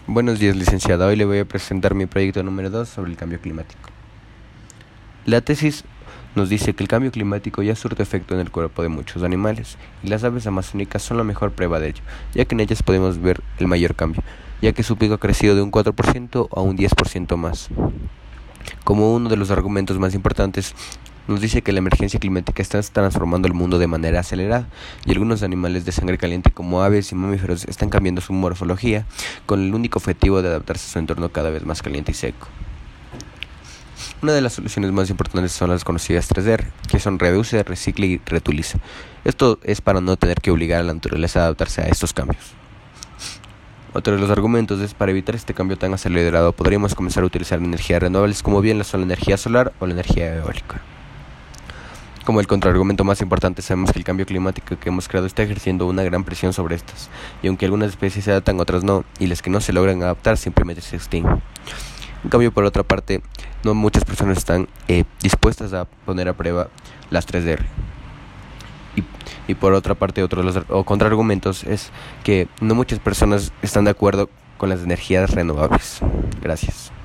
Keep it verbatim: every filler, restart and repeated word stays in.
Buenos días, licenciada. Hoy le voy a presentar mi proyecto número dos sobre el cambio climático. La tesis nos dice que el cambio climático ya surte efecto en el cuerpo de muchos animales, y las aves amazónicas son la mejor prueba de ello, ya que en ellas podemos ver el mayor cambio, ya que su pico ha crecido de un cuatro por ciento a un diez por ciento más. Como uno de los argumentos más importantes, nos dice que la emergencia climática está transformando el mundo de manera acelerada y algunos animales de sangre caliente como aves y mamíferos están cambiando su morfología con el único objetivo de adaptarse a su entorno cada vez más caliente y seco. Una de las soluciones más importantes son las conocidas tres R, que son reduce, recicle y reutiliza. Esto es para no tener que obligar a la naturaleza a adaptarse a estos cambios. Otro de los argumentos es para evitar este cambio tan acelerado podríamos comenzar a utilizar energías renovables como bien son la energía solar o la energía eólica. Como el contraargumento más importante, sabemos que el cambio climático que hemos creado está ejerciendo una gran presión sobre estas, y aunque algunas especies se adaptan, otras no, y las que no se logran adaptar simplemente se extinguen. En cambio, por otra parte, no muchas personas están eh, dispuestas a poner a prueba las tres R. Y, y por otra parte, otro de los o contraargumentos es que no muchas personas están de acuerdo con las energías renovables. Gracias.